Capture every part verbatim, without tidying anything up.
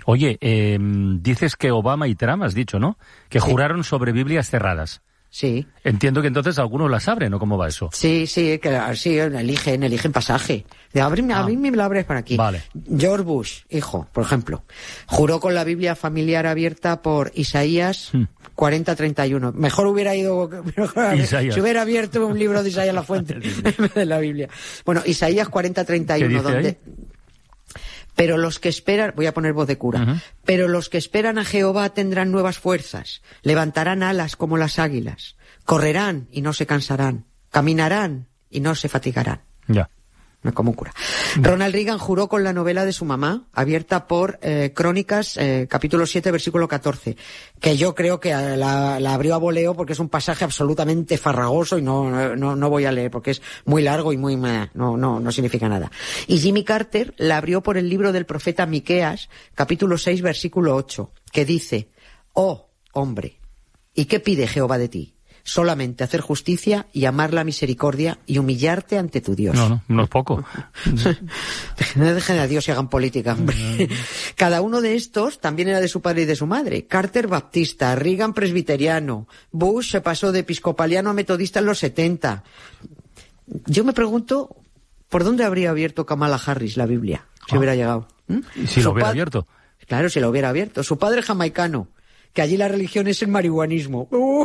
Oye, eh, dices que Obama y Trump, has dicho, ¿no? Que sí. Juraron sobre Biblias cerradas. Sí. Entiendo que entonces algunos las abren, ¿o cómo va eso? Sí, sí, que sí, eligen, eligen pasaje. De abrirme, ah. abrirme me lo abres por aquí. Vale. George Bush, hijo, por ejemplo, juró con la Biblia familiar abierta por Isaías hmm. cuarenta treinta y uno. Mejor hubiera ido, mejor, si hubiera abierto un libro de Isaías La Fuente en vez de la Biblia. Bueno, Isaías cuarenta treinta y uno, donde... Ahí? Pero los que esperan, voy a poner voz de cura, uh-huh. pero los que esperan a Jehová tendrán nuevas fuerzas, levantarán alas como las águilas, correrán y no se cansarán, caminarán y no se fatigarán. Ya. No, como un cura. Ronald Reagan juró con la novela de su mamá, abierta por eh, Crónicas, eh, capítulo siete, versículo catorce, que yo creo que la, la abrió a voleo porque es un pasaje absolutamente farragoso y no, no, no voy a leer porque es muy largo y muy... no, no, no significa nada. Y Jimmy Carter la abrió por el libro del profeta Miqueas, capítulo seis, versículo ocho, que dice: «Oh, hombre, ¿y qué pide Jehová de ti? Solamente hacer justicia y amar la misericordia y humillarte ante tu Dios». No, no, no es poco. No dejen a Dios y hagan política, hombre. Cada uno de estos también era de su padre y de su madre. Carter baptista, Reagan presbiteriano, Bush se pasó de episcopaliano a metodista en los setenta. Yo me pregunto, ¿por dónde habría abierto Kamala Harris la Biblia si ah. hubiera llegado? ¿Mm? Si lo hubiera abierto. Claro, si lo hubiera abierto. Su padre jamaicano, que allí la religión es el marihuanismo. Uh,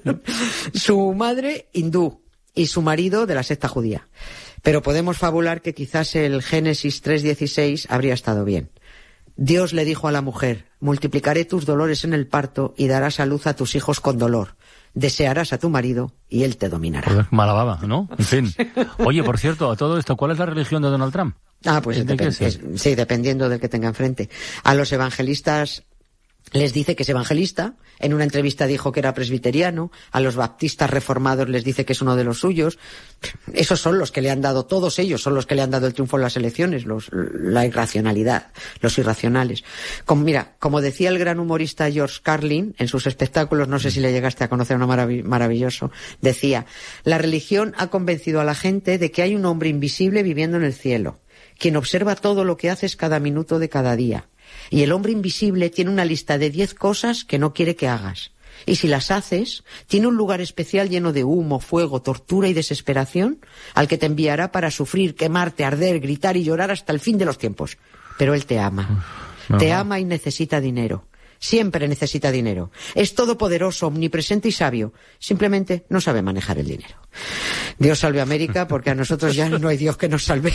su madre hindú y su marido de la secta judía. Pero podemos fabular que quizás el Génesis tres dieciséis habría estado bien. Dios le dijo a la mujer: «Multiplicaré tus dolores en el parto y darás a luz a tus hijos con dolor. Desearás a tu marido y él te dominará». Pues mala baba, ¿no? En fin. Oye, por cierto, a todo esto, ¿cuál es la religión de Donald Trump? Ah, pues dep- es, sí, dependiendo del que tenga enfrente. A los evangelistas les dice que es evangelista, en una entrevista dijo que era presbiteriano, a los baptistas reformados les dice que es uno de los suyos. Esos son los que le han dado, todos ellos son los que le han dado el triunfo en las elecciones, los, la irracionalidad, los irracionales. Como, mira, como decía el gran humorista George Carlin en sus espectáculos, no sé si le llegaste a conocer, uno marav- maravilloso, decía: «La religión ha convencido a la gente de que hay un hombre invisible viviendo en el cielo, quien observa todo lo que haces cada minuto de cada día. Y el hombre invisible tiene una lista de diez cosas que no quiere que hagas. Y si las haces, tiene un lugar especial lleno de humo, fuego, tortura y desesperación al que te enviará para sufrir, quemarte, arder, gritar y llorar hasta el fin de los tiempos. Pero él te ama. No. Te ama y necesita dinero. Siempre necesita dinero. Es todopoderoso, omnipresente y sabio. Simplemente no sabe manejar el dinero». Dios salve a América, porque a nosotros ya no hay Dios que nos salve.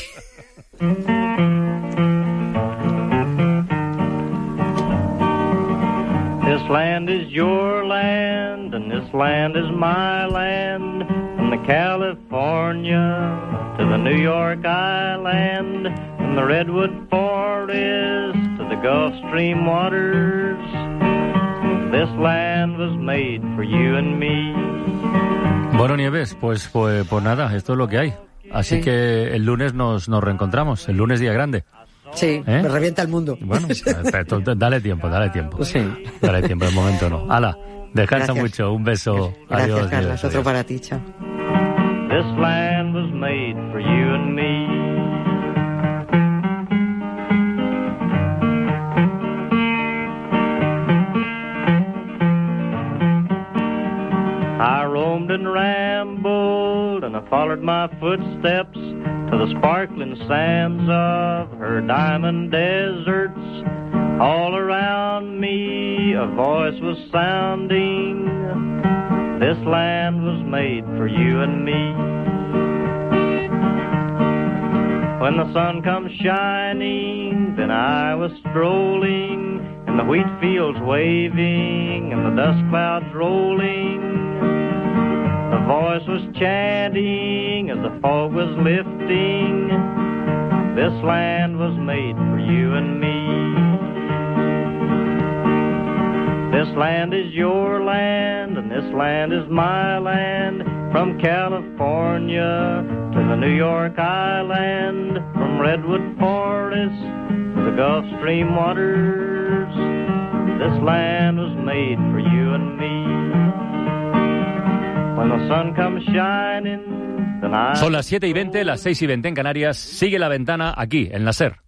This land is your land, and this land is my land, from the California to the New York Island, from the Redwood Forest to the Gulf Stream waters. This land was made for you and me. Bueno, Nieves, pues, pues, pues nada, esto es lo que hay. Así sí. que el lunes nos, nos reencontramos, el lunes día grande. Sí, ¿eh? Me revienta el mundo. Bueno, dale tiempo, dale tiempo. Sí. Dale tiempo, de momento no. Hala, descansa Gracias. mucho, un beso. Gracias, adiós, Carlos, adiós, otro adiós. para ti, chao. This land was made for you and me. I roamed and rambled, and I followed my footsteps to the sparkling sands of her diamond deserts. All around me a voice was sounding, this land was made for you and me. When the sun comes shining, then I was strolling, and the wheat fields waving, and the dust clouds rolling. The voice was chanting as the fog was lifting, this land was made for you and me. This land is your land, and this land is my land, from California to the New York Island, from Redwood Forest to the Gulf Stream waters. This land was made for you and me. When the sun comes shining, then I... Son las siete y veinte, las seis y veinte en Canarias. Sigue La Ventana aquí, en la SER.